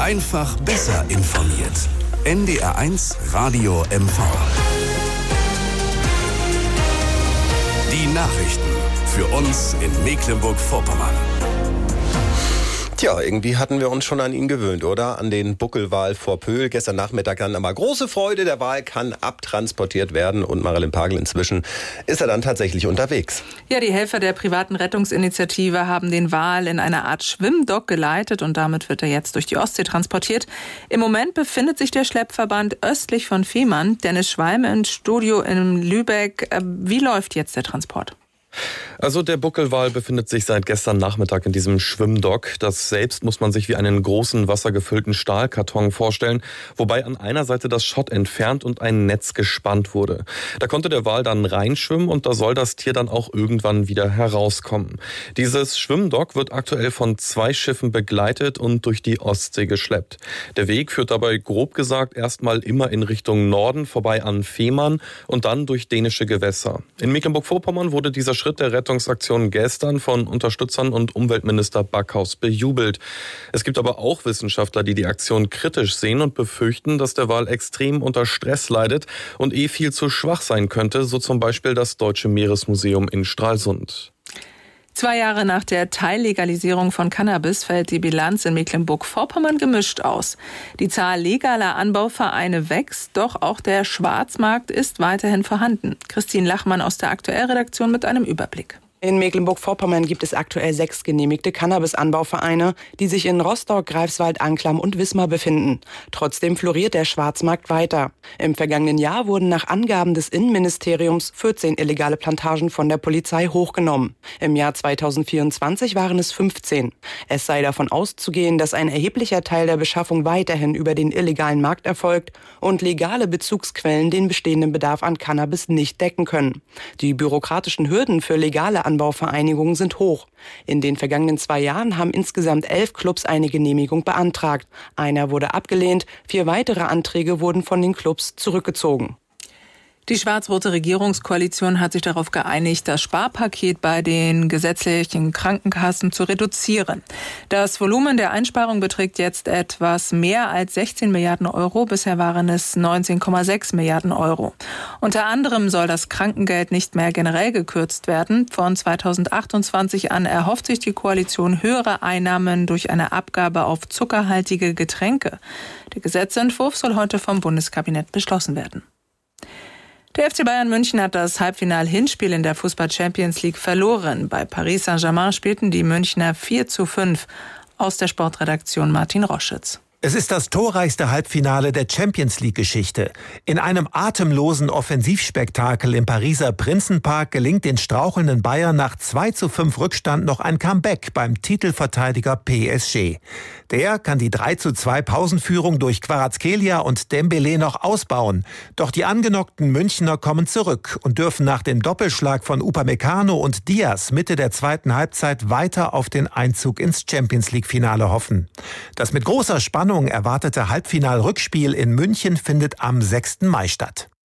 Einfach besser informiert. NDR1 Radio MV. Die Nachrichten für uns in Mecklenburg-Vorpommern. Tja, irgendwie hatten wir uns schon an ihn gewöhnt, oder? An den Buckelwal vor Pöhl. Gestern Nachmittag dann aber große Freude, der Wal kann abtransportiert werden und Marilyn Pagel, inzwischen ist er dann tatsächlich unterwegs. Ja, die Helfer der privaten Rettungsinitiative haben den Wal in eine Art Schwimmdock geleitet und damit wird er jetzt durch die Ostsee transportiert. Im Moment befindet sich der Schleppverband östlich von Fehmarn. Dennis Schwalm im Studio in Lübeck. Wie läuft jetzt der Transport? Also der Buckelwal befindet sich seit gestern Nachmittag in diesem Schwimmdock. Das selbst muss man sich wie einen großen wassergefüllten Stahlkarton vorstellen, wobei an einer Seite das Schott entfernt und ein Netz gespannt wurde. Da konnte der Wal dann reinschwimmen und da soll das Tier dann auch irgendwann wieder herauskommen. Dieses Schwimmdock wird aktuell von 2 Schiffen begleitet und durch die Ostsee geschleppt. Der Weg führt dabei grob gesagt erstmal immer in Richtung Norden vorbei an Fehmarn und dann durch dänische Gewässer. In Mecklenburg-Vorpommern wurde dieser Schritt der Rettungsaktion gestern von Unterstützern und Umweltminister Backhaus bejubelt. Es gibt aber auch Wissenschaftler, die die Aktion kritisch sehen und befürchten, dass der Wal extrem unter Stress leidet und viel zu schwach sein könnte, so zum Beispiel das Deutsche Meeresmuseum in Stralsund. 2 Jahre nach der Teillegalisierung von Cannabis fällt die Bilanz in Mecklenburg-Vorpommern gemischt aus. Die Zahl legaler Anbauvereine wächst, doch auch der Schwarzmarkt ist weiterhin vorhanden. Christine Lachmann aus der Aktuellredaktion mit einem Überblick. In Mecklenburg-Vorpommern gibt es aktuell 6 genehmigte Cannabis-Anbauvereine, die sich in Rostock, Greifswald, Anklam und Wismar befinden. Trotzdem floriert der Schwarzmarkt weiter. Im vergangenen Jahr wurden nach Angaben des Innenministeriums 14 illegale Plantagen von der Polizei hochgenommen. Im Jahr 2024 waren es 15. Es sei davon auszugehen, dass ein erheblicher Teil der Beschaffung weiterhin über den illegalen Markt erfolgt und legale Bezugsquellen den bestehenden Bedarf an Cannabis nicht decken können. Die bürokratischen Hürden für legale Anbauvereinigungen sind hoch. In den vergangenen 2 Jahren haben insgesamt 11 Clubs eine Genehmigung beantragt. Einer wurde abgelehnt, 4 weitere Anträge wurden von den Clubs zurückgezogen. Die schwarz-rote Regierungskoalition hat sich darauf geeinigt, das Sparpaket bei den gesetzlichen Krankenkassen zu reduzieren. Das Volumen der Einsparung beträgt jetzt etwas mehr als 16 Milliarden Euro. Bisher waren es 19,6 Milliarden Euro. Unter anderem soll das Krankengeld nicht mehr generell gekürzt werden. Von 2028 an erhofft sich die Koalition höhere Einnahmen durch eine Abgabe auf zuckerhaltige Getränke. Der Gesetzentwurf soll heute vom Bundeskabinett beschlossen werden. Der FC Bayern München hat das Halbfinal-Hinspiel in der Fußball-Champions League verloren. Bei Paris Saint-Germain spielten die Münchner 4:5. Aus der Sportredaktion Martin Roschitz. Es ist das torreichste Halbfinale der Champions-League-Geschichte. In einem atemlosen Offensivspektakel im Pariser Prinzenpark gelingt den strauchelnden Bayern nach 2:5 Rückstand noch ein Comeback beim Titelverteidiger PSG. Der kann die 3:2 Pausenführung durch Kvaratskhelia und Dembélé noch ausbauen. Doch die angenockten Münchner kommen zurück und dürfen nach dem Doppelschlag von Upamecano und Diaz Mitte der zweiten Halbzeit weiter auf den Einzug ins Champions-League-Finale hoffen. Das mit großer Spannung erwartete Halbfinal-Rückspiel in München findet am 6. Mai statt.